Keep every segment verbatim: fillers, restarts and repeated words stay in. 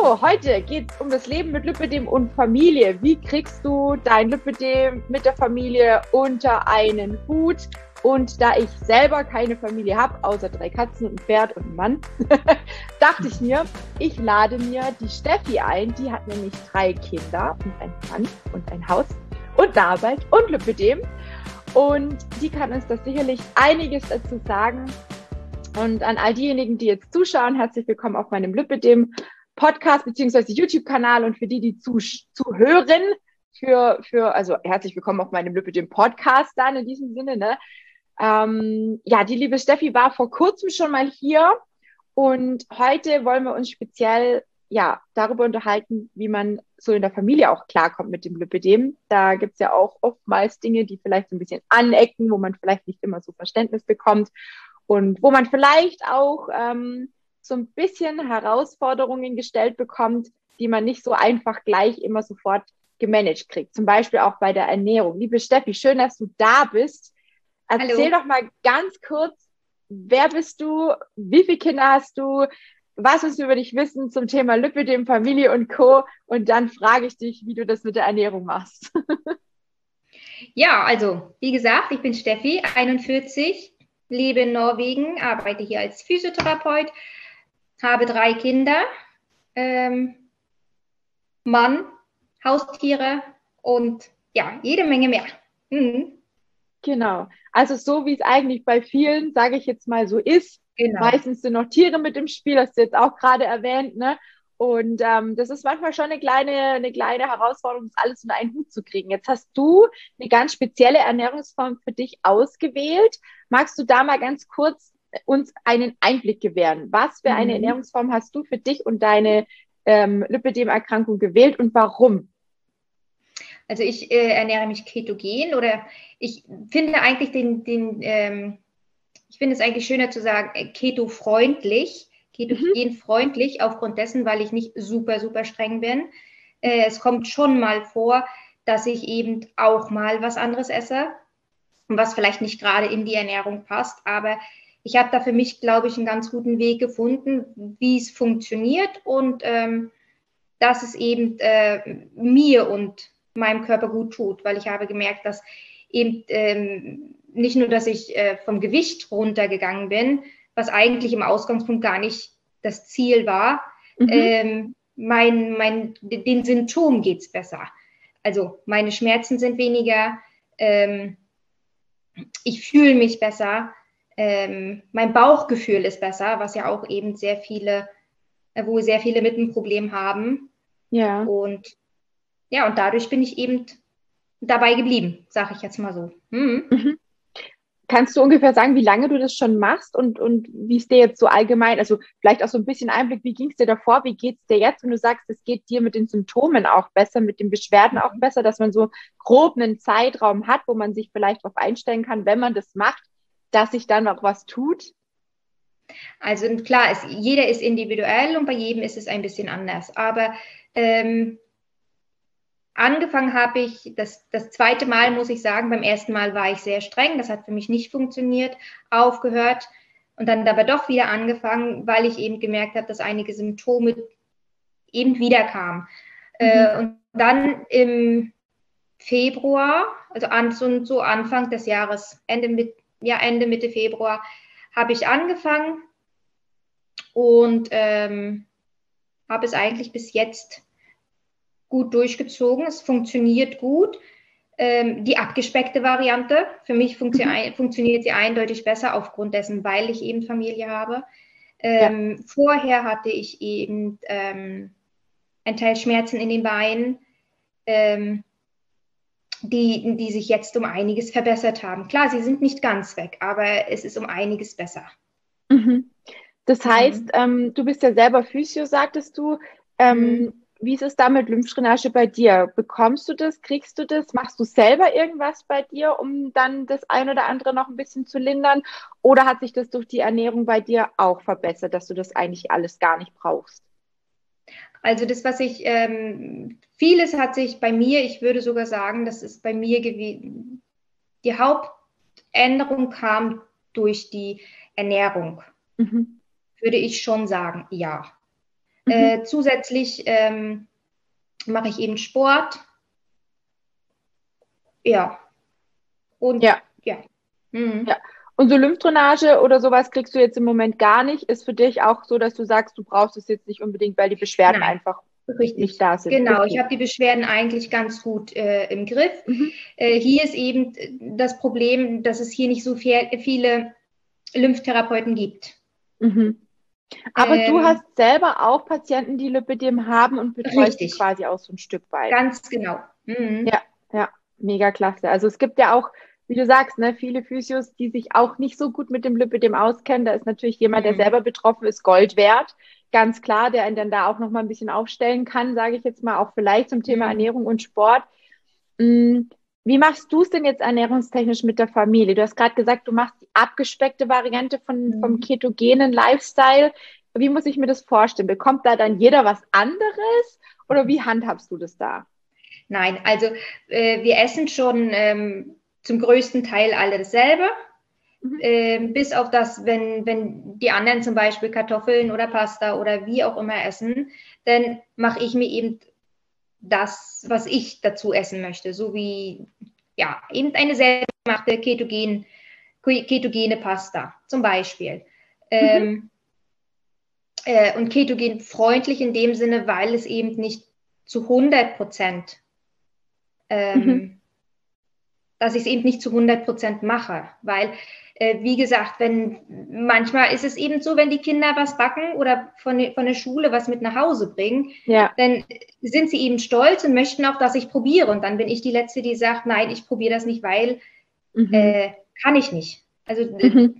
So, heute geht es um das Leben mit Lipödem und Familie. Wie kriegst du dein Lipödem mit der Familie unter einen Hut? Und da ich selber keine Familie habe, außer drei Katzen und ein Pferd und einen Mann, dachte ich mir, ich lade mir die Steffi ein. Die hat nämlich drei Kinder und einen Mann und ein Haus und eine Arbeit und Lipödem. Und die kann uns das sicherlich einiges dazu sagen. Und an all diejenigen, die jetzt zuschauen, herzlich willkommen auf meinem Lipödem Podcast bzw. YouTube-Kanal, und für die, die zu, zuhören, für, für, also herzlich willkommen auf meinem Lipödem Podcast dann in diesem Sinne, ne? Ähm, ja, die liebe Steffi war vor kurzem schon mal hier, und heute wollen wir uns speziell ja darüber unterhalten, wie man so in der Familie auch klarkommt mit dem Lipödem. Da gibt's ja auch oftmals Dinge, die vielleicht so ein bisschen anecken, wo man vielleicht nicht immer so Verständnis bekommt und wo man vielleicht auch ähm, so ein bisschen Herausforderungen gestellt bekommt, die man nicht so einfach gleich immer sofort gemanagt kriegt. Zum Beispiel auch bei der Ernährung. Liebe Steffi, schön, dass du da bist. Erzähl Hallo. doch mal ganz kurz, wer bist du, wie viele Kinder hast du, was willst du über dich wissen zum Thema Lipödem, Familie und Co. Und dann frage ich dich, wie du das mit der Ernährung machst. Ja, also wie gesagt, ich bin Steffi, einundvierzig, lebe in Norwegen, arbeite hier als Physiotherapeut, habe drei Kinder, ähm, Mann, Haustiere und ja, jede Menge mehr. Mhm. Genau. Also so wie es eigentlich bei vielen, sage ich jetzt mal, so ist. Genau. Meistens sind noch Tiere mit im Spiel, hast du jetzt auch gerade erwähnt, ne? Und ähm, das ist manchmal schon eine kleine, eine kleine Herausforderung, das alles unter einen Hut zu kriegen. Jetzt hast du eine ganz spezielle Ernährungsform für dich ausgewählt. Magst du da mal ganz kurz uns einen Einblick gewähren? Was für eine Mhm. Ernährungsform hast du für dich und deine ähm, Lipödem-Erkrankung gewählt und warum? Also ich äh, ernähre mich ketogen, oder ich finde eigentlich den, den ähm, ich finde es eigentlich schöner zu sagen, äh, keto-freundlich, Mhm. ketogen-freundlich, aufgrund dessen, weil ich nicht super, super streng bin. Äh, es kommt schon mal vor, dass ich eben auch mal was anderes esse, was vielleicht nicht gerade in die Ernährung passt, aber ich habe da für mich, glaube ich, einen ganz guten Weg gefunden, wie es funktioniert, und ähm, dass es eben äh, mir und meinem Körper gut tut, weil ich habe gemerkt, dass eben ähm, nicht nur, dass ich äh, vom Gewicht runtergegangen bin, was eigentlich im Ausgangspunkt gar nicht das Ziel war, Mhm. ähm, mein, mein, den Symptomen geht es besser. Also meine Schmerzen sind weniger, ähm, ich fühle mich besser, ähm, mein Bauchgefühl ist besser, was ja auch eben sehr viele, äh, wo sehr viele mit einem Problem haben. Ja. Und ja, und dadurch bin ich eben dabei geblieben, sage ich jetzt mal so. Mhm. Mhm. Kannst du ungefähr sagen, wie lange du das schon machst und, und wie es dir jetzt so allgemein, also vielleicht auch so ein bisschen Einblick, wie ging es dir davor, wie geht es dir jetzt, wenn du sagst, es geht dir mit den Symptomen auch besser, mit den Beschwerden auch besser, dass man so grob einen Zeitraum hat, wo man sich vielleicht darauf einstellen kann, wenn man das macht, dass sich dann auch was tut? Also klar, es, jeder ist individuell und bei jedem ist es ein bisschen anders. Aber ähm, angefangen habe ich, das, das zweite Mal muss ich sagen, beim ersten Mal war ich sehr streng, das hat für mich nicht funktioniert, aufgehört und dann aber doch wieder angefangen, weil ich eben gemerkt habe, dass einige Symptome eben wiederkamen. Mhm. Äh, und dann im Februar, also an, so, so Anfang des Jahres, Ende, mit, ja, Ende Mitte Februar, habe ich angefangen und ähm, habe es eigentlich bis jetzt gut durchgezogen. Es funktioniert gut. Ähm, die abgespeckte Variante, für mich funktio Mhm. funktioniert sie eindeutig besser aufgrund dessen, weil ich eben Familie habe. Ja. Ähm, vorher hatte ich eben ähm, ein Teil Schmerzen in den Beinen, ähm, die, die sich jetzt um einiges verbessert haben. Klar, sie sind nicht ganz weg, aber es ist um einiges besser. Mhm. Das heißt, Mhm. ähm, du bist ja selber Physio, sagtest du. Ähm, Mhm. wie ist es da mit Lymphdrainage bei dir? Bekommst du das? Kriegst du das? Machst du selber irgendwas bei dir, um dann das ein oder andere noch ein bisschen zu lindern? Oder hat sich das durch die Ernährung bei dir auch verbessert, dass du das eigentlich alles gar nicht brauchst? Also das, was ich, ähm, vieles hat sich bei mir, ich würde sogar sagen, das ist bei mir gewesen, die Hauptänderung kam durch die Ernährung, Mhm. würde ich schon sagen, ja. Mhm. Äh, zusätzlich ähm, mache ich eben Sport. Ja. Und Ja. ja. Mhm. Ja. Und so Lymphdrainage oder sowas kriegst du jetzt im Moment gar nicht. Ist für dich auch so, dass du sagst, du brauchst es jetzt nicht unbedingt, weil die Beschwerden Nein, einfach richtig. nicht da sind. Genau, Okay. ich habe die Beschwerden eigentlich ganz gut äh, im Griff. Mhm. Äh, hier ist eben das Problem, dass es hier nicht so viel, viele Lymphtherapeuten gibt. Mhm. Aber du Ähm, hast selber auch Patienten, die Lipödem haben und betreust die richtig, quasi auch so ein Stück weit. ganz genau. Mhm. Ja, ja, mega klasse. Also es gibt ja auch, wie du sagst, ne, viele Physios, die sich auch nicht so gut mit dem Lipödem auskennen. Da ist natürlich jemand, der Mhm. selber betroffen ist, Gold wert. Ganz klar, der einen dann da auch nochmal ein bisschen aufstellen kann, sage ich jetzt mal, auch vielleicht zum Thema Mhm. Ernährung und Sport. Mm, Wie machst du es denn jetzt ernährungstechnisch mit der Familie? Du hast gerade gesagt, du machst die abgespeckte Variante von, vom Mhm. ketogenen Lifestyle. Wie muss ich mir das vorstellen? Bekommt da dann jeder was anderes oder wie handhabst du das da? Nein, also äh, wir essen schon ähm, zum größten Teil alle dasselbe. Mhm. Ähm, bis auf das, wenn, wenn die anderen zum Beispiel Kartoffeln oder Pasta oder wie auch immer essen, dann mache ich mir eben das, was ich dazu essen möchte, so wie ja, eben eine selbstgemachte Ketogen, ketogene Pasta zum Beispiel. Mhm. Ähm, äh, und ketogen freundlich in dem Sinne, weil es eben nicht zu hundert Prozent, Mhm. ähm, dass ich es eben nicht zu hundert Prozent mache, weil äh, wie gesagt, wenn manchmal ist es eben so, wenn die Kinder was backen oder von, von der Schule was mit nach Hause bringen, Ja. dann sind sie eben stolz und möchten auch, dass ich probiere. Und dann bin ich die Letzte, die sagt, nein, ich probiere das nicht, weil Mhm. äh, kann ich nicht. Also äh, Mhm.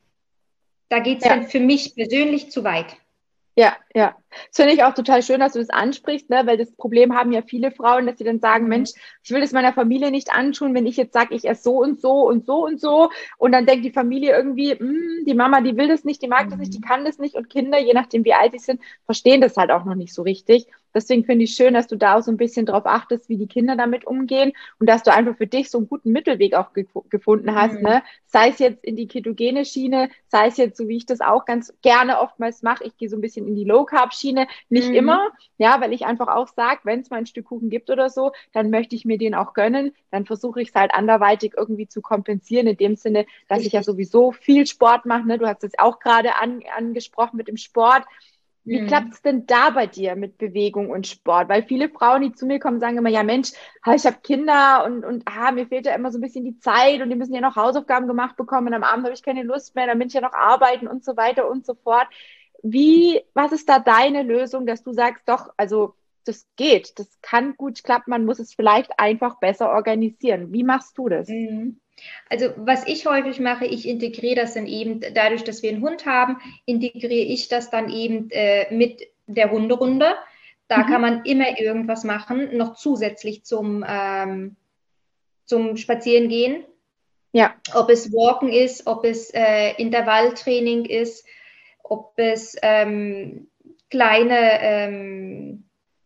da geht es Ja. dann für mich persönlich zu weit. Ja, ja. Das finde ich auch total schön, dass du das ansprichst, ne? Weil das Problem haben ja viele Frauen, dass sie dann sagen, Mhm. Mensch, ich will das meiner Familie nicht antun, wenn ich jetzt sage, ich esse so und so und so und so. Und dann denkt die Familie irgendwie, "Hm, die Mama, die will das nicht, die mag das nicht, die Mhm. kann das nicht. Und Kinder, je nachdem wie alt sie sind, verstehen das halt auch noch nicht so richtig. Deswegen finde ich schön, dass du da auch so ein bisschen drauf achtest, wie die Kinder damit umgehen und dass du einfach für dich so einen guten Mittelweg auch ge gefunden hast, Mhm. ne? Sei es jetzt in die ketogene Schiene, sei es jetzt so, wie ich das auch ganz gerne oftmals mache. Ich gehe so ein bisschen in die Low-Carb-Schiene, nicht immer, Mhm. ja, weil ich einfach auch sage, wenn es mal ein Stück Kuchen gibt oder so, dann möchte ich mir den auch gönnen. Dann versuche ich es halt anderweitig irgendwie zu kompensieren, in dem Sinne, dass ich ja Richtig. sowieso viel Sport mache. Ne? Du hast es auch gerade an, angesprochen mit dem Sport. Wie klappt Mhm. es denn da bei dir mit Bewegung und Sport? Weil viele Frauen, die zu mir kommen, sagen immer, ja Mensch, ich habe Kinder und, und ah, mir fehlt ja immer so ein bisschen die Zeit und die müssen ja noch Hausaufgaben gemacht bekommen und am Abend habe ich keine Lust mehr, dann bin ich ja noch arbeiten und so weiter und so fort. Wie, was ist da deine Lösung, dass du sagst, doch, also das geht, das kann gut klappen, man muss es vielleicht einfach besser organisieren. Wie machst du das? Mhm. Also was ich häufig mache, ich integriere das dann eben, dadurch, dass wir einen Hund haben, integriere ich das dann eben äh, mit der Hunderunde. Da kann Mhm. man immer irgendwas machen, noch zusätzlich zum, ähm, zum Spazierengehen. Ja, Ob es Walken ist, ob es äh, Intervalltraining ist, ob es ähm, kleine ähm,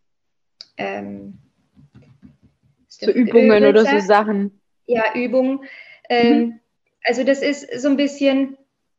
ähm, ist so der Übungen oder so Hölzer, Sachen. ja, Übungen. Mhm. Ähm, also das ist so ein bisschen,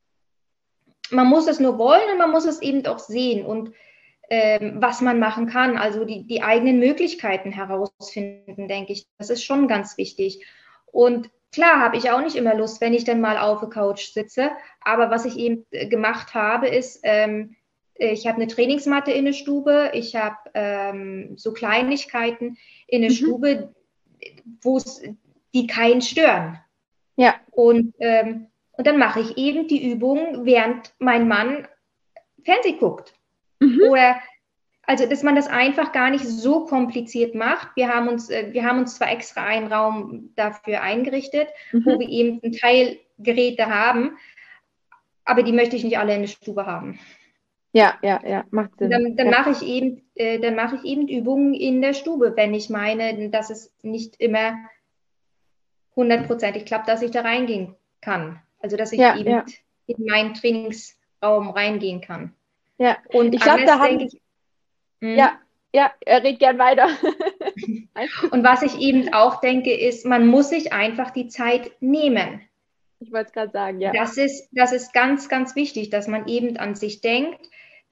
man muss es nur wollen und man muss es eben auch sehen und ähm, was man machen kann, also die, die eigenen Möglichkeiten herausfinden, denke ich. Das ist schon ganz wichtig. Und klar habe ich auch nicht immer Lust, wenn ich dann mal auf der Couch sitze, aber was ich eben gemacht habe, ist, ähm, ich habe eine Trainingsmatte in der Stube, ich habe ähm, so Kleinigkeiten in der Mhm. Stube, wo es die keinen stören. Ja. Und, ähm, und dann mache ich eben die Übung, während mein Mann Fernsehen guckt. Mhm. Oder also, dass man das einfach gar nicht so kompliziert macht. Wir haben uns, äh, wir haben uns zwar extra einen Raum dafür eingerichtet, wo Mhm. wir eben ein Teil Geräte haben, aber die möchte ich nicht alle in der Stube haben. Ja, ja, ja, macht Und Sinn. dann, dann Ja. mache ich eben, äh, dann mache ich eben Übungen in der Stube, wenn ich meine, dass es nicht immer hundertprozentig klappt, dass ich da reingehen kann. Also, dass ich Ja, eben ja, in meinen Trainingsraum reingehen kann. ja. Und Ich glaube, da anders denke haben, ich, hm, ja, ja, er redet gern weiter. Alles gut. und was ich eben auch denke, ist, man muss sich einfach die Zeit nehmen. Ich wollte es gerade sagen, ja. Das ist, das ist ganz, ganz wichtig, dass man eben an sich denkt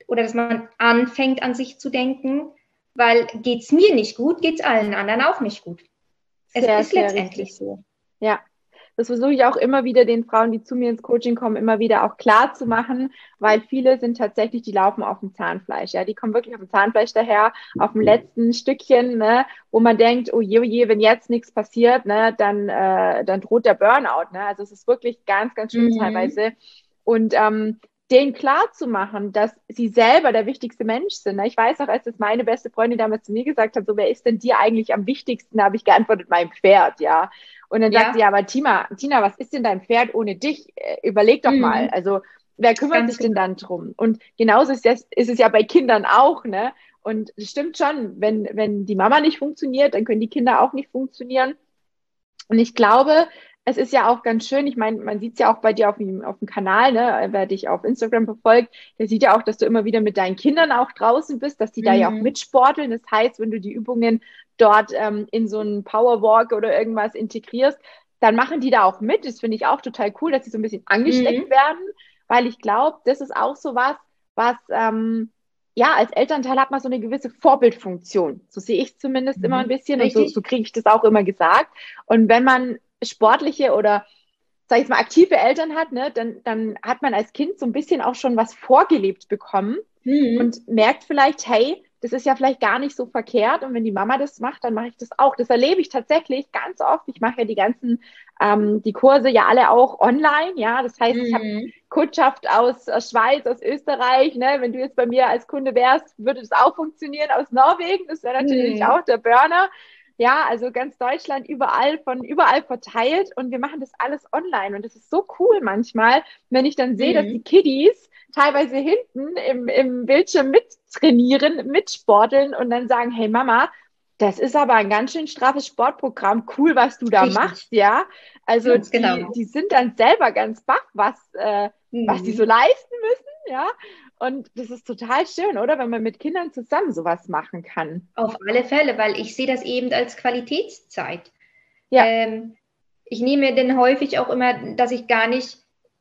oder dass man anfängt an sich zu denken, weil geht es mir nicht gut, geht es allen anderen auch nicht gut. Es Sehr, ist sehr letztendlich richtig. so. Ja, das versuche ich auch immer wieder den Frauen, die zu mir ins Coaching kommen, immer wieder auch klar zu machen, weil viele sind tatsächlich, die laufen auf dem Zahnfleisch. Ja, die kommen wirklich auf dem Zahnfleisch daher, auf dem letzten Stückchen, ne, wo man denkt, oh je, oh je, wenn jetzt nichts passiert, ne, dann, äh, dann droht der Burnout. Ne? Also es ist wirklich ganz, ganz schlimm Mhm. teilweise. Und ähm, denen klar zu machen, dass sie selber der wichtigste Mensch sind. Ne? Ich weiß noch, als das meine beste Freundin damals zu mir gesagt hat, so, wer ist denn dir eigentlich am wichtigsten? Da habe ich geantwortet, mein Pferd, ja. Und dann sagt sie, Ja, ja, aber Tina, Tina, was ist denn dein Pferd ohne dich? Äh, Überleg doch mal. mhm. Also, wer kümmert Ganz sich denn genau. dann drum? Und genauso ist es, ist es ja bei Kindern auch, ne? Und es stimmt schon, wenn, wenn die Mama nicht funktioniert, dann können die Kinder auch nicht funktionieren. Und ich glaube, es ist ja auch ganz schön, ich meine, man sieht es ja auch bei dir auf dem, auf dem Kanal, ne? Wer dich auf Instagram verfolgt, der sieht ja auch, dass du immer wieder mit deinen Kindern auch draußen bist, dass die da ja auch Mhm. mitsporteln. Das heißt, wenn du die Übungen dort ähm, in so einen Powerwalk oder irgendwas integrierst, dann machen die da auch mit. Das finde ich auch total cool, dass sie so ein bisschen angesteckt Mhm. werden, weil ich glaube, das ist auch so was, was ähm, ja, als Elternteil hat man so eine gewisse Vorbildfunktion. So sehe ich zumindest immer ein Mhm. bisschen und so, Richtig? so kriege ich das auch immer gesagt. Und wenn man sportliche oder, sag ich jetzt mal, aktive Eltern hat, ne, dann, dann hat man als Kind so ein bisschen auch schon was vorgelebt bekommen Mhm. und merkt vielleicht, hey, das ist ja vielleicht gar nicht so verkehrt. Und wenn die Mama das macht, dann mache ich das auch. Das erlebe ich tatsächlich ganz oft. Ich mache ja die ganzen, ähm, die Kurse ja alle auch online. Ja, das heißt, ich habe Mhm. Kundschaft aus, aus Schweiz, aus Österreich. Ne? Wenn du jetzt bei mir als Kunde wärst, würde das auch funktionieren. Aus Norwegen, das wäre natürlich Mhm. auch der Burner. Ja, also ganz Deutschland überall von überall verteilt und wir machen das alles online und das ist so cool manchmal, wenn ich dann sehe, dass die Mhm. Kiddies teilweise hinten im, im Bildschirm mittrainieren, mitsporteln und dann sagen, hey Mama, das ist aber ein ganz schön straffes Sportprogramm, cool, was du da machst, Richtig. ja. Also Ganz die, genau. die sind dann selber ganz baff, was, äh, was die so Mhm. leisten müssen, ja. Und das ist total schön, oder? Wenn man mit Kindern zusammen sowas machen kann. Auf alle Fälle, weil ich sehe das eben als Qualitätszeit. Ja. Ähm, ich nehme denn häufig auch immer, dass ich gar nicht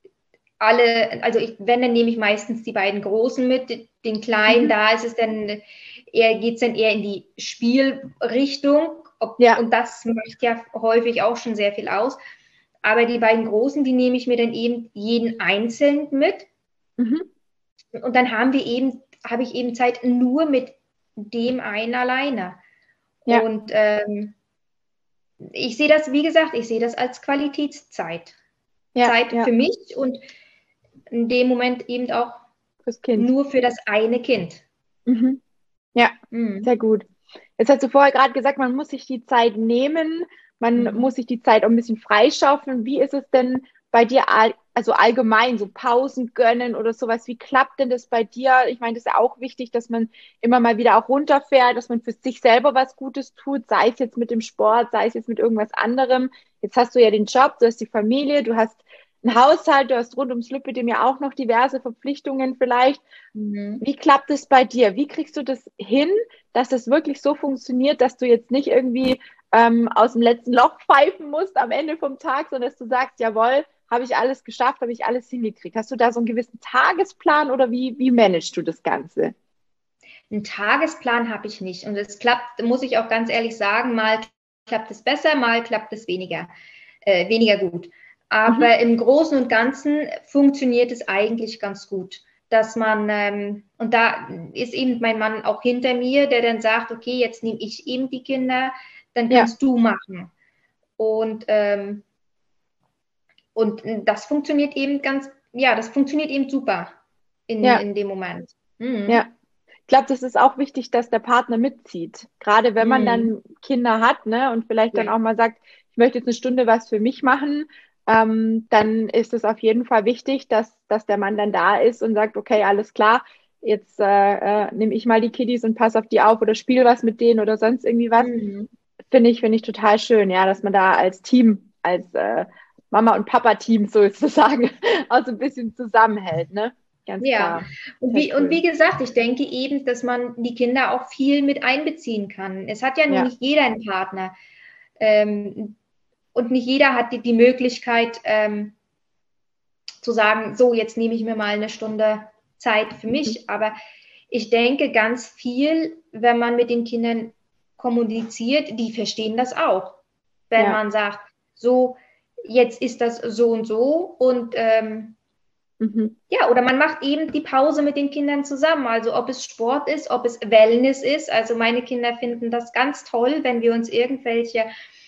alle, also ich, wenn, dann nehme ich meistens die beiden Großen mit, den Kleinen, Mhm. da ist es dann eher, geht es dann eher in die Spielrichtung. Ob, Ja. und das macht ja häufig auch schon sehr viel aus. Aber die beiden Großen, die nehme ich mir dann eben jeden einzeln mit. Mhm. Und dann haben wir eben, habe ich eben Zeit nur mit dem einen alleine. Ja. Und ähm, ich sehe das, wie gesagt, ich sehe das als Qualitätszeit. Ja. Zeit Ja. für mich und in dem Moment eben auch Fürs Kind. nur für das eine Kind. Mhm. Ja, Mhm. sehr gut. Jetzt hast du vorher gerade gesagt, man muss sich die Zeit nehmen, man Mhm. muss sich die Zeit auch ein bisschen freischaufeln. Wie ist es denn bei dir, all, also allgemein, so Pausen gönnen oder sowas? Wie klappt denn das bei dir? Ich meine, das ist ja auch wichtig, dass man immer mal wieder auch runterfährt, dass man für sich selber was Gutes tut, sei es jetzt mit dem Sport, sei es jetzt mit irgendwas anderem. Jetzt hast du ja den Job, du hast die Familie, du hast einen Haushalt, du hast rund ums Lübbedem ja auch noch diverse Verpflichtungen vielleicht. Mhm. Wie klappt es bei dir? Wie kriegst du das hin, dass es wirklich so funktioniert, dass du jetzt nicht irgendwie ähm, aus dem letzten Loch pfeifen musst am Ende vom Tag, sondern dass du sagst, jawohl, habe ich alles geschafft, habe ich alles hingekriegt. Hast du da so einen gewissen Tagesplan oder wie, wie managst du das Ganze? Einen Tagesplan habe ich nicht. Und es klappt, muss ich auch ganz ehrlich sagen, mal klappt es besser, mal klappt es weniger, äh, weniger gut. Mhm. Aber im Großen und Ganzen funktioniert es eigentlich ganz gut, dass man, ähm, und da ist eben mein Mann auch hinter mir, der dann sagt, okay, jetzt nehme ich eben die Kinder, dann Ja, kannst du machen. Und, ähm, und das funktioniert eben ganz, ja, das funktioniert eben super in, ja, in dem Moment. ja. Mhm. Ich glaube, das ist auch wichtig, dass der Partner mitzieht. Gerade wenn man Mhm. dann Kinder hat, ne, und vielleicht dann Ja. auch mal sagt, ich möchte jetzt eine Stunde was für mich machen, ähm, dann ist es auf jeden Fall wichtig, dass, dass der Mann dann da ist und sagt, okay, alles klar, jetzt äh, äh, nehme ich mal die Kiddies und passe auf die auf oder spiele was mit denen oder sonst irgendwie was. Mhm. Finde ich, finde ich total schön, ja, dass man da als Team, als äh, Mama- und Papa-Team sozusagen auch so ein bisschen zusammenhält, ne? Ganz Ja, klar. und Sehr wie, und cool. wie gesagt, ich denke eben, dass man die Kinder auch viel mit einbeziehen kann. Es hat ja nun Ja. nicht jeder einen Partner. Ähm, und nicht jeder hat die, die Möglichkeit ähm, zu sagen, so, jetzt nehme ich mir mal eine Stunde Zeit für Mhm. mich. Aber ich denke ganz viel, wenn man mit den Kindern kommuniziert, die verstehen das auch. Wenn Ja. man sagt, so, jetzt ist das so und so und ähm, Mhm. ja, oder man macht eben die Pause mit den Kindern zusammen. Also ob es Sport ist, ob es Wellness ist. Also meine Kinder finden das ganz toll, wenn wir uns irgendwelche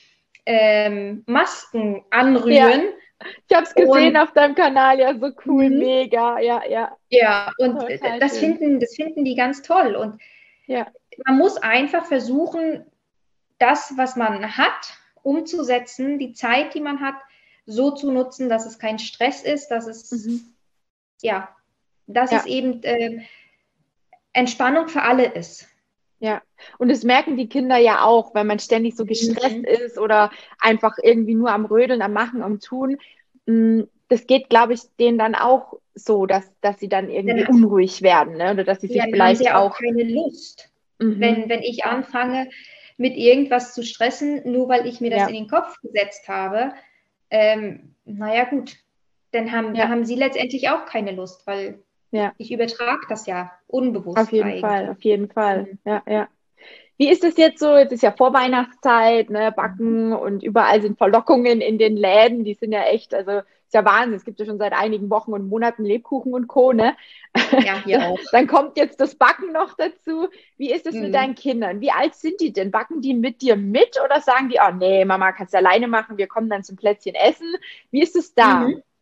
ähm, Masken anrühren. Ja, ich habe es gesehen Und auf deinem Kanal, ja, so cool, mhm. mega, ja, ja, Ja, und total das schön. finden, das finden die ganz toll. Und Ja, man muss einfach versuchen, das, was man hat, umzusetzen, die Zeit, die man hat, so zu nutzen, dass es kein Stress ist, dass es, mhm. ja, dass es Ja, eben äh, Entspannung für alle ist. ja. Und das merken die Kinder ja auch, wenn man ständig so gestresst Mhm. ist oder einfach irgendwie nur am Rödeln, am Machen, am Tun. Mm, Das geht, glaube ich, denen dann auch so, dass, dass sie dann irgendwie Dann, unruhig werden, ne? Oder dass sie ja, sich dann haben sie vielleicht auch auch, keine Lust. mhm, Wenn, wenn ich anfange, mit irgendwas zu stressen, nur weil ich mir das in ja, den Kopf gesetzt habe, ähm, naja gut, dann haben, ja, haben sie letztendlich auch keine Lust, weil ja, ich übertrage das ja auf unbewusst jeden Fall, eigentlich. auf jeden Fall, Mhm. ja, ja. Wie ist es jetzt so? Jetzt ist ja Vorweihnachtszeit, ne, Backen und überall sind Verlockungen in den Läden. Die sind ja echt, also ist ja Wahnsinn. Es gibt ja schon seit einigen Wochen und Monaten Lebkuchen und Co. Ne? Ja, hier auch. Dann kommt jetzt das Backen noch dazu. Wie ist es mit Mhm. deinen Kindern? Wie alt sind die denn? Backen die mit dir mit oder sagen die, oh nee, Mama, kannst du alleine machen, wir kommen dann zum Plätzchen essen? Wie ist es da? Mhm.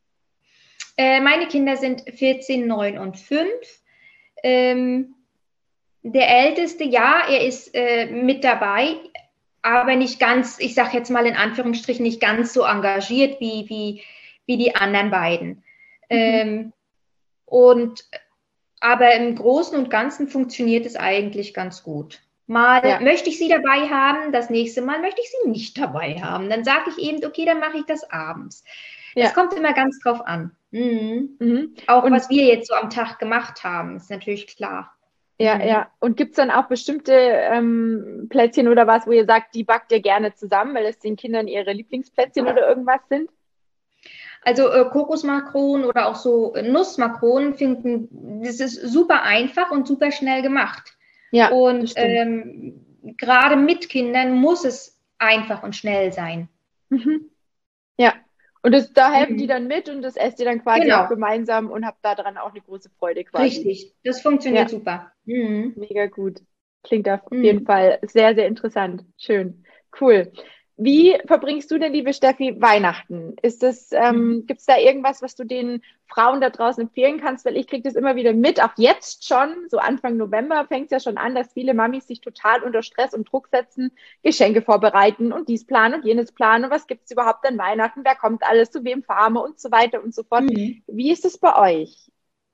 Äh, meine Kinder sind vierzehn, neun und fünf. Ähm, der Älteste, ja, er ist äh, mit dabei, aber nicht ganz, ich sage jetzt mal in Anführungsstrichen, nicht ganz so engagiert wie, wie, wie die anderen beiden. Mhm. Ähm, und aber im Großen und Ganzen funktioniert es eigentlich ganz gut. Mal Ja, möchte ich sie dabei haben, das nächste Mal möchte ich sie nicht dabei haben. Dann sage ich eben, okay, dann mache ich das abends. Es ja. kommt immer ganz drauf an. Mhm. Mhm. Auch Und was wir jetzt so am Tag gemacht haben, ist natürlich klar. ja, Mhm. ja. Und gibt es dann auch bestimmte ähm, Plätzchen oder was, wo ihr sagt, die backt ihr gerne zusammen, weil es den Kindern ihre Lieblingsplätzchen oder irgendwas sind? Also äh, Kokosmakronen oder auch so äh, Nussmakronen finden, das ist super einfach und super schnell gemacht. Ja, das Und stimmt. ähm, gerade mit Kindern muss es einfach und schnell sein. Mhm. Ja. Und das, da helfen die Mhm. dann mit und das esst ihr dann quasi auch Genau, gemeinsam und habt daran auch eine große Freude quasi. richtig. Das funktioniert Ja, super. Mhm. mega gut. Klingt auf jeden Mhm. Fall sehr, sehr interessant. Schön. Cool. Wie verbringst du denn, liebe Steffi, Weihnachten? Ist es, Mhm. ähm, gibt es da irgendwas, was du den Frauen da draußen empfehlen kannst? Weil ich kriege das immer wieder mit, auch jetzt schon, so Anfang November fängt es ja schon an, dass viele Mamis sich total unter Stress und Druck setzen, Geschenke vorbereiten und dies planen und jenes planen. Und was gibt es überhaupt an Weihnachten? Wer kommt alles, zu wem fahren wir und so weiter und so fort. Mhm. Wie ist es bei euch?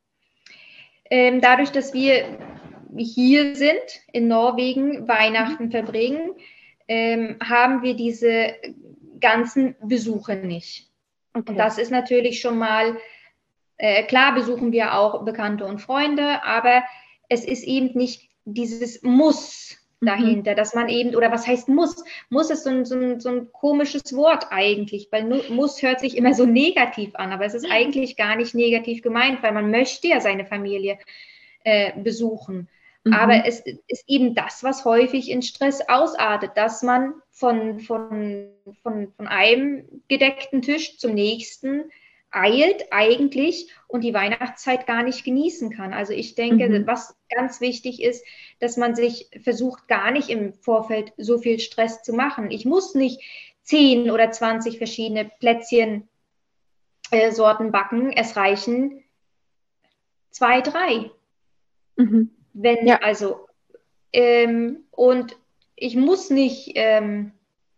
Ähm, dadurch, dass wir hier sind, in Norwegen, Mhm. Weihnachten verbringen, ähm, haben wir diese ganzen Besuche nicht. Und Okay. das ist natürlich schon mal, äh, klar besuchen wir auch Bekannte und Freunde, aber es ist eben nicht dieses Muss Mhm. dahinter, dass man eben, oder was heißt muss? Muss ist so ein, so ein, so ein komisches Wort eigentlich, weil muss hört sich immer so negativ an, aber es ist eigentlich gar nicht negativ gemeint, weil man möchte ja seine Familie äh, besuchen. Aber Mhm. es ist eben das, was häufig in Stress ausartet, dass man von, von, von, von einem gedeckten Tisch zum nächsten eilt eigentlich und die Weihnachtszeit gar nicht genießen kann. Also ich denke, Mhm. was ganz wichtig ist, dass man sich versucht, gar nicht im Vorfeld so viel Stress zu machen. Ich muss nicht zehn oder zwanzig verschiedene Plätzchen äh, Sorten backen. Es reichen zwei, drei. Mhm. Wenn, Ja. also, ähm, und ich muss nicht, ähm,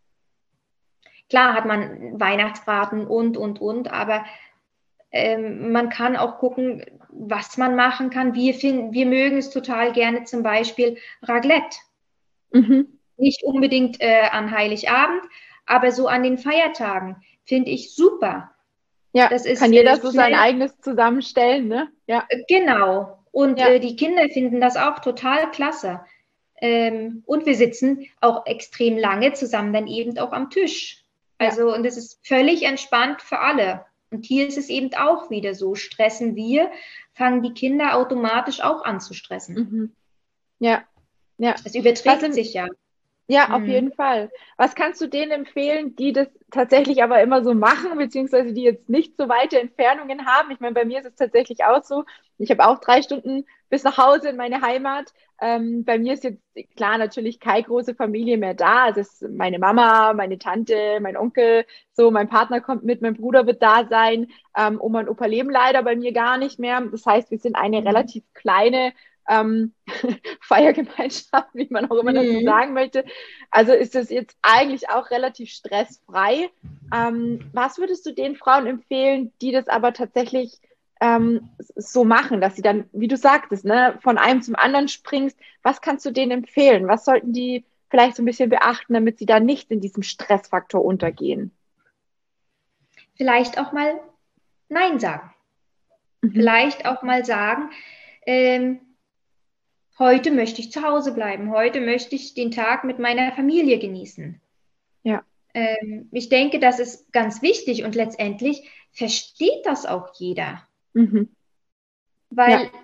klar hat man Weihnachtsbraten und, und, und, aber ähm, man kann auch gucken, was man machen kann. Wir, finden, wir mögen es total gerne zum Beispiel Raclette. Mhm. Nicht unbedingt äh, an Heiligabend, aber so an den Feiertagen finde ich super. Ja, Das ist kann äh, jeder so sein schnell, eigenes zusammenstellen, ne? Ja, äh, genau. Und ja, äh, die Kinder finden das auch total klasse. Ähm, und wir sitzen auch extrem lange zusammen dann eben auch am Tisch. ja. Also, und es ist völlig entspannt für alle. Und hier ist es eben auch wieder so, stressen wir, fangen die Kinder automatisch auch an zu stressen. Mhm. Ja, ja. Es überträgt sich ja. Ja, auf jeden Fall. Was kannst du denen empfehlen, die das tatsächlich aber immer so machen, beziehungsweise die jetzt nicht so weite Entfernungen haben? Ich meine, bei mir ist es tatsächlich auch so. Ich habe auch drei Stunden bis nach Hause in meine Heimat. Ähm, bei mir ist jetzt klar natürlich keine große Familie mehr da. Also es ist meine Mama, meine Tante, mein Onkel, so mein Partner kommt mit, mein Bruder wird da sein. Ähm, Oma und Opa leben leider bei mir gar nicht mehr. Das heißt, wir sind eine Mhm. relativ kleine ähm, Feiergemeinschaft, wie man auch immer dazu Mhm. sagen möchte. Also ist das jetzt eigentlich auch relativ stressfrei. Ähm, was würdest du den Frauen empfehlen, die das aber tatsächlich ähm, so machen, dass sie dann, wie du sagtest, ne, von einem zum anderen springst? Was kannst du denen empfehlen? Was sollten die vielleicht so ein bisschen beachten, damit sie da nicht in diesem Stressfaktor untergehen? Vielleicht auch mal Nein sagen. Mhm. Vielleicht auch mal sagen, ähm, heute möchte ich zu Hause bleiben, heute möchte ich den Tag mit meiner Familie genießen. Ja. Ähm, ich denke, das ist ganz wichtig und letztendlich versteht das auch jeder. Mhm. Weil, Ja.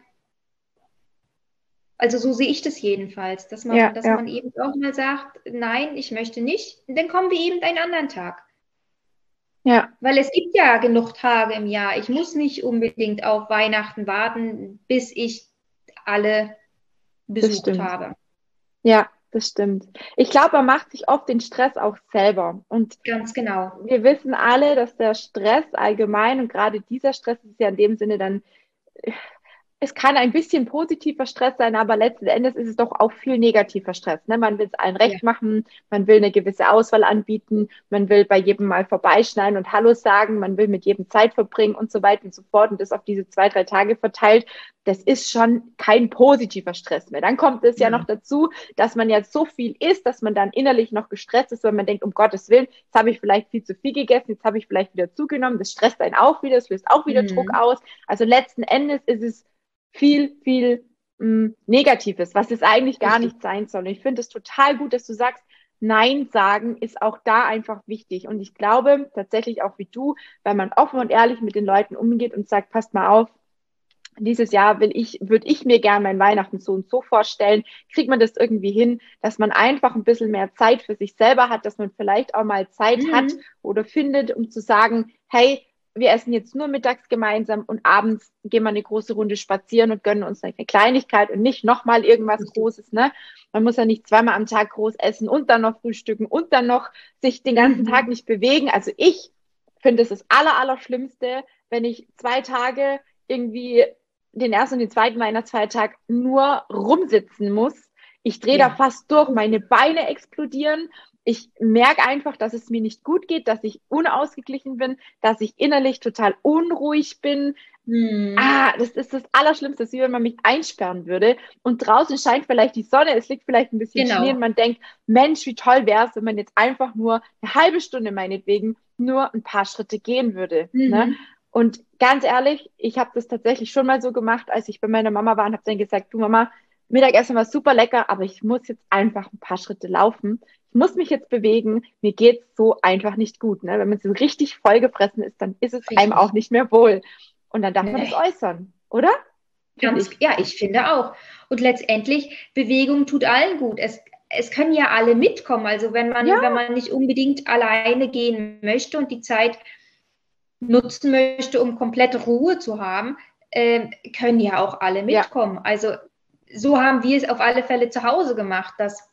also so sehe ich das jedenfalls, dass man, Ja, dass ja. man eben auch mal sagt, nein, ich möchte nicht, dann kommen wir eben einen anderen Tag. Ja. Weil es gibt ja genug Tage im Jahr. Ich muss nicht unbedingt auf Weihnachten warten, bis ich alle Das besucht stimmt. habe. Ja, das stimmt. Ich glaube, man macht sich oft den Stress auch selber. Und Ganz genau. wir wissen alle, dass der Stress allgemein und gerade dieser Stress ist ja in dem Sinne dann, es kann ein bisschen positiver Stress sein, aber letzten Endes ist es doch auch viel negativer Stress. Ne? Man will es allen Ja. recht machen, man will eine gewisse Auswahl anbieten, man will bei jedem mal vorbeischneiden und Hallo sagen, man will mit jedem Zeit verbringen und so weiter und so fort und das auf diese zwei, drei Tage verteilt. Das ist schon kein positiver Stress mehr. Dann kommt es ja noch dazu, dass man jetzt so viel isst, dass man dann innerlich noch gestresst ist, weil man denkt, um Gottes Willen, jetzt habe ich vielleicht viel zu viel gegessen, jetzt habe ich vielleicht wieder zugenommen, das stresst einen auch wieder, das löst auch wieder Mhm. Druck aus. Also letzten Endes ist es viel, viel mh, Negatives, was es eigentlich gar Richtig. nicht sein soll. Und ich finde es total gut, dass du sagst, Nein sagen ist auch da einfach wichtig. Und ich glaube tatsächlich auch wie du, wenn man offen und ehrlich mit den Leuten umgeht und sagt, passt mal auf, dieses Jahr will ich, würde ich mir gern mein Weihnachten so und so vorstellen, kriegt man das irgendwie hin, dass man einfach ein bisschen mehr Zeit für sich selber hat, dass man vielleicht auch mal Zeit Mhm. hat oder findet, um zu sagen, hey, wir essen jetzt nur mittags gemeinsam und abends gehen wir eine große Runde spazieren und gönnen uns eine Kleinigkeit und nicht nochmal irgendwas Richtig. Großes, ne? Man muss ja nicht zweimal am Tag groß essen und dann noch frühstücken und dann noch sich den ganzen Mhm. Tag nicht bewegen. Also ich finde es das Aller, Allerschlimmste, wenn ich zwei Tage irgendwie den ersten und den zweiten Weihnachtsfeiertag nur rumsitzen muss. Ich drehe Ja. da fast durch, meine Beine explodieren. Ich merke einfach, dass es mir nicht gut geht, dass ich unausgeglichen bin, dass ich innerlich total unruhig bin. Mhm. Ah, das ist das Allerschlimmste, wie wenn man mich einsperren würde. Und draußen scheint vielleicht die Sonne, es liegt vielleicht ein bisschen Genau. Schnee und man denkt, Mensch, wie toll wäre es, wenn man jetzt einfach nur eine halbe Stunde meinetwegen nur ein paar Schritte gehen würde. Mhm. Ne? Und ganz ehrlich, ich habe das tatsächlich schon mal so gemacht, als ich bei meiner Mama war und habe dann gesagt, du Mama, Mittagessen war super lecker, aber ich muss jetzt einfach ein paar Schritte laufen. Ich muss mich jetzt bewegen. Mir geht's so einfach nicht gut. Ne? Wenn man so richtig vollgefressen ist, dann ist es Richtig. einem auch nicht mehr wohl. Und dann darf man Nee. das äußern, oder? Find Ganz, ich. ja, ich finde auch. Und letztendlich, Bewegung tut allen gut. Es, es können ja alle mitkommen. Also wenn man, Ja. wenn man nicht unbedingt alleine gehen möchte und die Zeit nutzen möchte, um komplette Ruhe zu haben, äh, können ja auch alle mitkommen. Ja. Also so haben wir es auf alle Fälle zu Hause gemacht. Dass,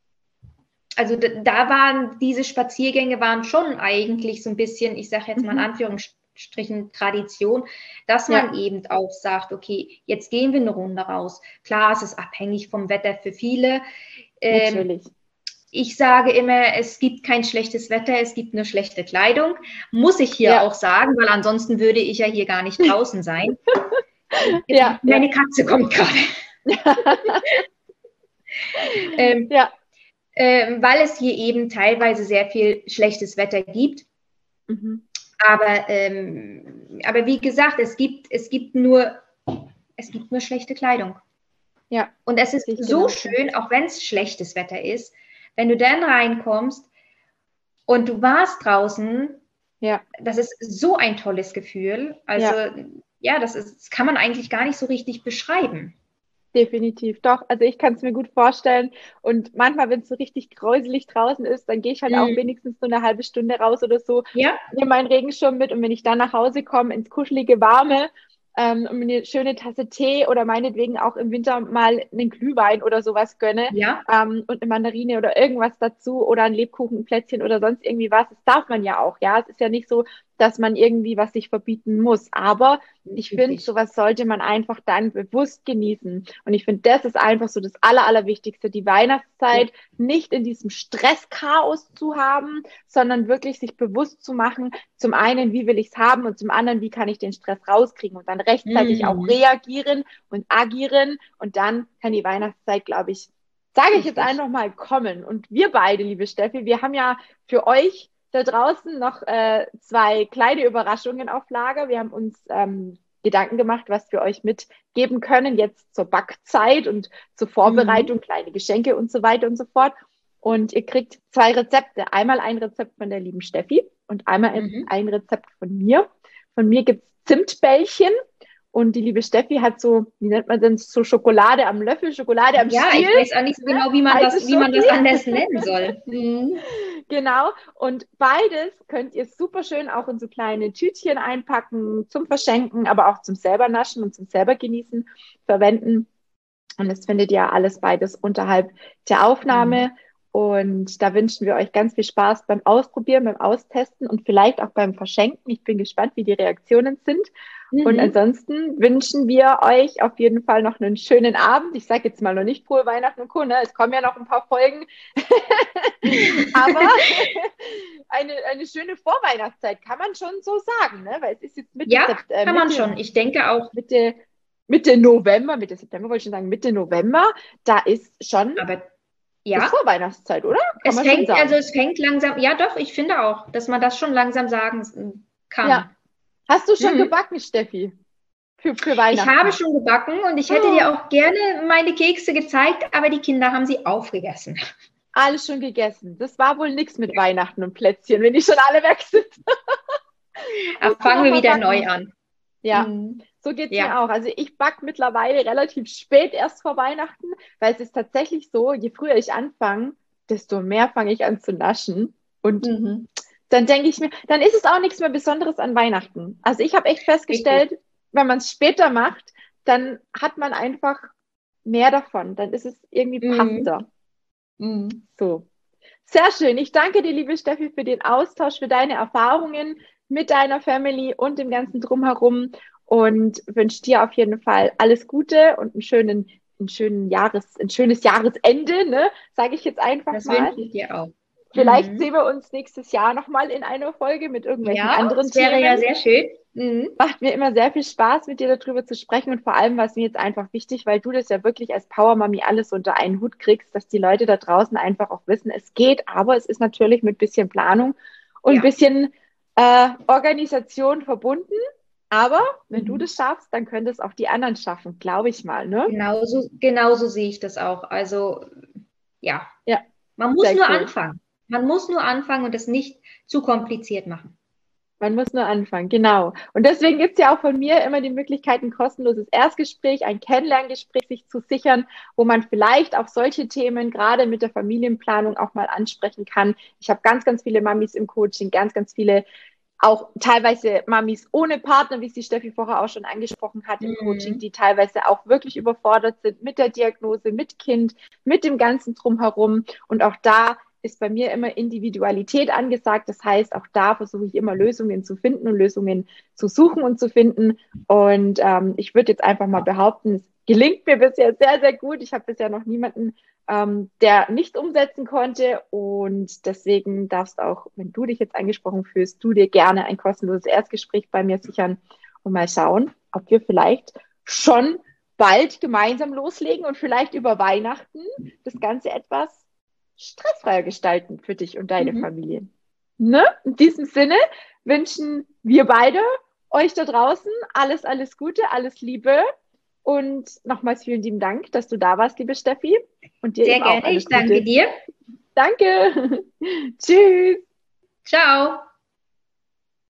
also da, da waren diese Spaziergänge waren schon eigentlich so ein bisschen, ich sage jetzt mal in Mhm. Anführungsstrichen Tradition, dass man ja. eben auch sagt, okay, jetzt gehen wir eine Runde raus. Klar, es ist abhängig vom Wetter für viele. Ähm, Natürlich. Ich sage immer, es gibt kein schlechtes Wetter, es gibt nur schlechte Kleidung. Muss ich hier ja. auch sagen, weil ansonsten würde ich ja hier gar nicht draußen sein. ja, Meine ja. Katze kommt gerade. ähm, ja. ähm, weil es hier eben teilweise sehr viel schlechtes Wetter gibt. Mhm. Aber, ähm, aber wie gesagt, es gibt, es gibt nur, es gibt nur schlechte Kleidung. Ja. Und es ist so schön, auch wenn es schlechtes Wetter ist, wenn du dann reinkommst und du warst draußen Ja. Das ist so ein tolles Gefühl. Also ja, ja das, ist, das kann man eigentlich gar nicht so richtig beschreiben. Definitiv, doch. Also ich kann es mir gut vorstellen. Und manchmal, wenn es so richtig gräuselig draußen ist, dann gehe ich halt Mhm. auch wenigstens so eine halbe Stunde raus oder so, ja. nehme meinen Regenschirm mit und wenn ich dann nach Hause komme, ins kuschelige Warme, ähm, und mir eine schöne Tasse Tee oder meinetwegen auch im Winter mal einen Glühwein oder sowas gönne, ja. ähm, und eine Mandarine oder irgendwas dazu oder ein Lebkuchen, ein Plätzchen oder sonst irgendwie was. Das darf man ja auch, ja. Es ist ja nicht so, dass man irgendwie was sich verbieten muss. Aber ich finde, sowas sollte man einfach dann bewusst genießen. Und ich finde, das ist einfach so das Aller, Allerwichtigste, die Weihnachtszeit ja. nicht in diesem Stresschaos zu haben, sondern wirklich sich bewusst zu machen, zum einen, wie will ich es haben und zum anderen, wie kann ich den Stress rauskriegen und dann rechtzeitig mhm. auch reagieren und agieren. Und dann kann die Weihnachtszeit, glaube ich, sage ich jetzt einfach mal, kommen. Und wir beide, liebe Steffi, wir haben ja für euch da draußen noch äh, zwei kleine Überraschungen auf Lager. Wir haben uns ähm, Gedanken gemacht, was wir euch mitgeben können, jetzt zur Backzeit und zur Vorbereitung, mhm. kleine Geschenke und so weiter und so fort. Und ihr kriegt zwei Rezepte. Einmal ein Rezept von der lieben Steffi und einmal mhm. ein Rezept von mir. Von mir gibt's Zimtbällchen. Und die liebe Steffi hat so, wie nennt man denn, so Schokolade am Löffel, Schokolade am ja, Stiel. Ja, ich weiß auch nicht so genau, wie man, das, wie man das anders nennen soll. Mhm. Genau. Und beides könnt ihr super schön auch in so kleine Tütchen einpacken, zum Verschenken, aber auch zum selber naschen und zum selber genießen verwenden. Und das findet ihr alles beides unterhalb der Aufnahme. Mhm. Und da wünschen wir euch ganz viel Spaß beim Ausprobieren, beim Austesten und vielleicht auch beim Verschenken. Ich bin gespannt, wie die Reaktionen sind. Mhm. Und ansonsten wünschen wir euch auf jeden Fall noch einen schönen Abend. Ich sage jetzt mal noch nicht frohe Weihnachten und Co. Ne? Es kommen ja noch ein paar Folgen. Aber eine, eine schöne Vorweihnachtszeit kann man schon so sagen, ne? Weil es ist jetzt Mitte Ja, September. Kann man schon. Ich denke auch. Mitte, Mitte November, Mitte September wollte ich schon sagen, Mitte November, da ist schon Aber ja. ist Vorweihnachtszeit, oder? Kann es man fängt, schon sagen. Also es fängt langsam, ja doch, ich finde auch, dass man das schon langsam sagen kann. Ja. Hast du schon mhm. gebacken, Steffi? Für, für Weihnachten? Ich habe schon gebacken und ich hätte oh. dir auch gerne meine Kekse gezeigt, aber die Kinder haben sie aufgegessen. Alles schon gegessen. Das war wohl nichts mit ja. Weihnachten und Plätzchen, wenn die schon alle weg sind. Aber fangen wir wieder backen. neu an. Ja, mhm. so geht es ja. mir auch. Also ich backe mittlerweile relativ spät erst vor Weihnachten, weil es ist tatsächlich so, je früher ich anfange, desto mehr fange ich an zu naschen. Und mhm. dann denke ich mir, dann ist es auch nichts mehr Besonderes an Weihnachten. Also ich habe echt festgestellt, Richtig. wenn man es später macht, dann hat man einfach mehr davon. Dann ist es irgendwie mhm. passender. Mhm. So. Sehr schön. Ich danke dir, liebe Steffi, für den Austausch, für deine Erfahrungen mit deiner Family und dem ganzen Drumherum und wünsche dir auf jeden Fall alles Gute und einen schönen, einen schönen Jahres, ein schönes Jahresende, ne? Sage ich jetzt einfach das mal. Das wünsche ich dir auch. Vielleicht mhm. sehen wir uns nächstes Jahr nochmal in einer Folge mit irgendwelchen ja, anderen das wäre Themen. ja sehr schön. Mhm. Macht mir immer sehr viel Spaß, mit dir darüber zu sprechen und vor allem war es mir jetzt einfach wichtig, weil du das ja wirklich als Power-Mami alles unter einen Hut kriegst, dass die Leute da draußen einfach auch wissen, es geht, aber es ist natürlich mit bisschen Planung und ein ja. bisschen äh, Organisation verbunden. Aber wenn mhm. du das schaffst, dann können das auch die anderen schaffen, glaube ich mal. Ne? Genauso, genauso sehe ich das auch. Also ja, ja. man muss Sehr nur cool. anfangen. Man muss nur anfangen und es nicht zu kompliziert machen. Man muss nur anfangen, genau. Und deswegen gibt es ja auch von mir immer die Möglichkeit, ein kostenloses Erstgespräch, ein Kennenlerngespräch sich zu sichern, wo man vielleicht auch solche Themen gerade mit der Familienplanung auch mal ansprechen kann. Ich habe ganz, ganz viele Mamis im Coaching, ganz, ganz viele auch teilweise Mamis ohne Partner, wie es die Steffi vorher auch schon angesprochen hat im mhm. Coaching, die teilweise auch wirklich überfordert sind mit der Diagnose, mit Kind, mit dem ganzen Drumherum. Und auch da ist bei mir immer Individualität angesagt. Das heißt, auch da versuche ich immer Lösungen zu finden und Lösungen zu suchen und zu finden. Und ähm, ich würde jetzt einfach mal behaupten, es gelingt mir bisher sehr, sehr gut. Ich habe bisher noch niemanden, ähm, der nicht umsetzen konnte. Und deswegen darfst auch, wenn du dich jetzt angesprochen fühlst, du dir gerne ein kostenloses Erstgespräch bei mir sichern und mal schauen, ob wir vielleicht schon bald gemeinsam loslegen und vielleicht über Weihnachten das Ganze etwas stressfreier gestalten für dich und deine mhm. Familie. Ne? In diesem Sinne wünschen wir beide euch da draußen alles, alles Gute, alles Liebe und nochmals vielen lieben Dank, dass du da warst, liebe Steffi. Und dir Sehr eben gerne, auch alles ich danke Gute. dir. Danke. Tschüss. Ciao.